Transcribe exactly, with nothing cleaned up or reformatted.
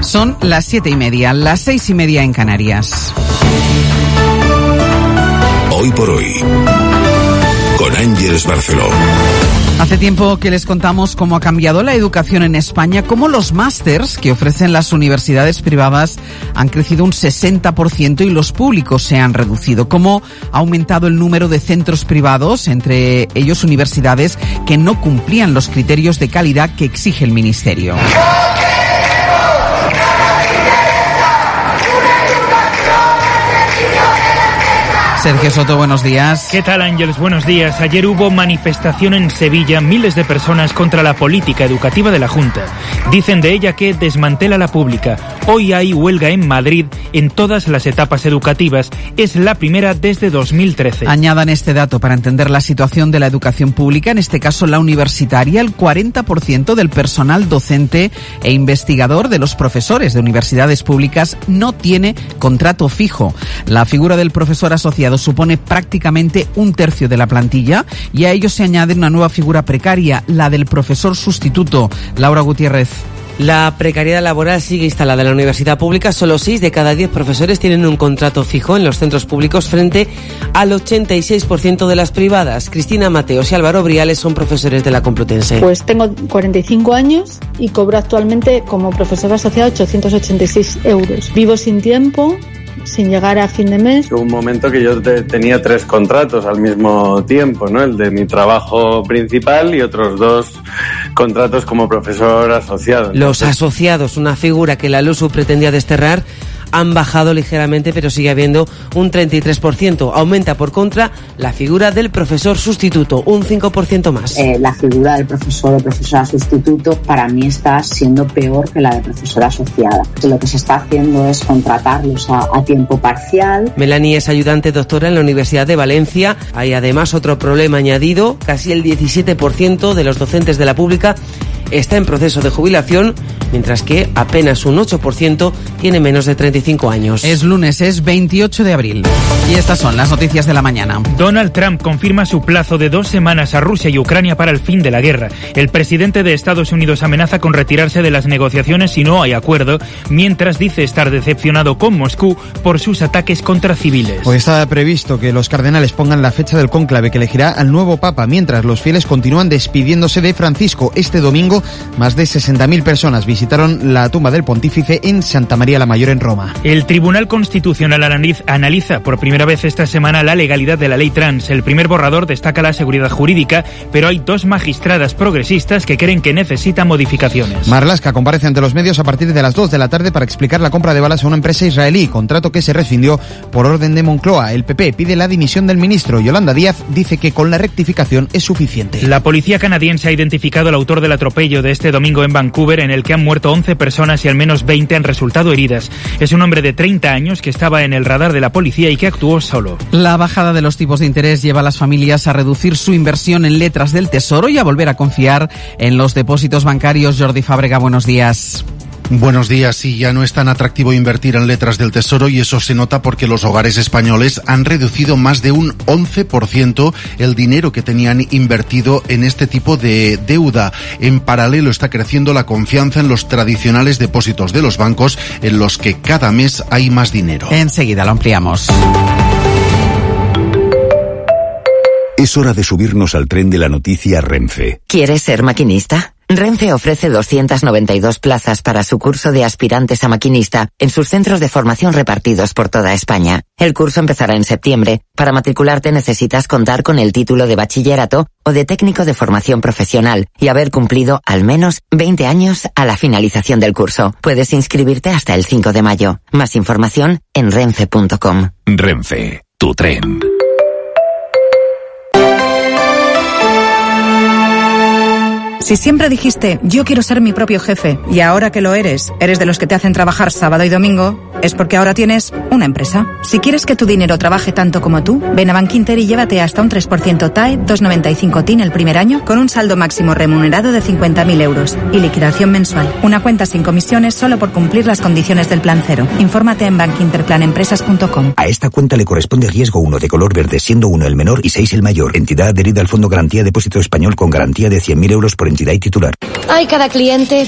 Son las siete y media, las seis y media en Canarias. Hoy por hoy, con Ángeles Barceló. Hace tiempo que les contamos cómo ha cambiado la educación en España, cómo los másters que ofrecen las universidades privadas han crecido un sesenta por ciento y los públicos se han reducido, cómo ha aumentado el número de centros privados, entre ellos universidades que no cumplían los criterios de calidad que exige el Ministerio. Sergio Soto, buenos días. ¿Qué tal, Ángeles? Buenos días. Ayer hubo manifestación en Sevilla, miles de personas contra la política educativa de la Junta. Dicen de ella que desmantela la pública. Hoy hay huelga en Madrid en todas las etapas educativas. Es la primera desde dos mil trece. Añadan este dato para entender la situación de la educación pública, en este caso la universitaria. El cuarenta por ciento del personal docente e investigador de los profesores de universidades públicas no tiene contrato fijo. La figura del profesor asociado supone prácticamente un tercio de la plantilla y a ello se añade una nueva figura precaria, la del profesor sustituto. Laura Gutiérrez. La precariedad laboral sigue instalada en la universidad pública. Solo seis de cada diez profesores tienen un contrato fijo en los centros públicos frente al ochenta y seis por ciento de las privadas. Cristina Mateos y Álvaro Briales son profesores de la Complutense. Pues tengo cuarenta y cinco años y cobro actualmente como profesor asociado ochocientos ochenta y seis euros. Vivo sin tiempo, sin llegar a fin de mes. Hubo un momento que yo te, tenía tres contratos al mismo tiempo, ¿no? El de mi trabajo principal y otros dos contratos como profesor asociado. Los asociados, una figura que la LUSU pretendía desterrar, han bajado ligeramente, pero sigue habiendo un treinta y tres por ciento. Aumenta, por contra, la figura del profesor sustituto, un cinco por ciento más. Eh, la figura del profesor o profesora sustituto para mí está siendo peor que la de profesora asociada. Lo que se está haciendo es contratarlos a, a tiempo parcial. Melanie es ayudante doctora en la Universidad de Valencia. Hay además otro problema añadido. Casi el diecisiete por ciento de los docentes de la pública está en proceso de jubilación, mientras que apenas un ocho por ciento tiene menos de treinta y cinco años. Es lunes, es veintiocho de abril. Y estas son las noticias de la mañana. Donald Trump confirma su plazo de dos semanas a Rusia y Ucrania para el fin de la guerra. El presidente de Estados Unidos amenaza con retirarse de las negociaciones si no hay acuerdo, mientras dice estar decepcionado con Moscú por sus ataques contra civiles. Hoy está previsto que los cardenales pongan la fecha del cónclave que elegirá al nuevo papa, mientras los fieles continúan despidiéndose de Francisco. Este domingo, más de sesenta mil personas visitaron la tumba del pontífice en Santa María la Mayor en Roma. El Tribunal Constitucional analiza por primera vez esta semana la legalidad de la ley trans. El primer borrador destaca la seguridad jurídica, pero hay dos magistradas progresistas que creen que necesita modificaciones. Marlaska comparece ante los medios a partir de las dos de la tarde para explicar la compra de balas a una empresa israelí, contrato que se rescindió por orden de Moncloa. El P P pide la dimisión del ministro. Yolanda Díaz dice que con la rectificación es suficiente. La policía canadiense ha identificado al autor del atropello de este domingo en Vancouver, en el que han muerto once personas y al menos veinte han resultado heridas. Es un hombre de treinta años que estaba en el radar de la policía y que actuó solo. La bajada de los tipos de interés lleva a las familias a reducir su inversión en letras del Tesoro y a volver a confiar en los depósitos bancarios. Jordi Fábrega, buenos días. Buenos días. Sí, ya no es tan atractivo invertir en letras del Tesoro y eso se nota porque los hogares españoles han reducido más de un once por ciento el dinero que tenían invertido en este tipo de deuda. En paralelo está creciendo la confianza en los tradicionales depósitos de los bancos, en los que cada mes hay más dinero. Enseguida lo ampliamos. Es hora de subirnos al tren de la noticia Renfe. ¿Quieres ser maquinista? Renfe ofrece doscientas noventa y dos plazas para su curso de aspirantes a maquinista en sus centros de formación repartidos por toda España. El curso empezará en septiembre. Para matricularte necesitas contar con el título de bachillerato o de técnico de formación profesional y haber cumplido al menos veinte años a la finalización del curso. Puedes inscribirte hasta el cinco de mayo. Más información en renfe punto com. Renfe, tu tren. Si siempre dijiste, yo quiero ser mi propio jefe, y ahora que lo eres, eres de los que te hacen trabajar sábado y domingo, es porque ahora tienes una empresa. Si quieres que tu dinero trabaje tanto como tú, ven a Bankinter y llévate hasta un tres por ciento T A E, dos coma noventa y cinco T I N el primer año, con un saldo máximo remunerado de cincuenta mil euros y liquidación mensual. Una cuenta sin comisiones solo por cumplir las condiciones del plan cero. Infórmate en bankinterplanempresas punto com. A esta cuenta le corresponde riesgo uno de color verde, siendo uno el menor y seis el mayor. Entidad adherida al Fondo Garantía Depósito Español con garantía de cien mil euros por entidad y titular. Ay, cada cliente.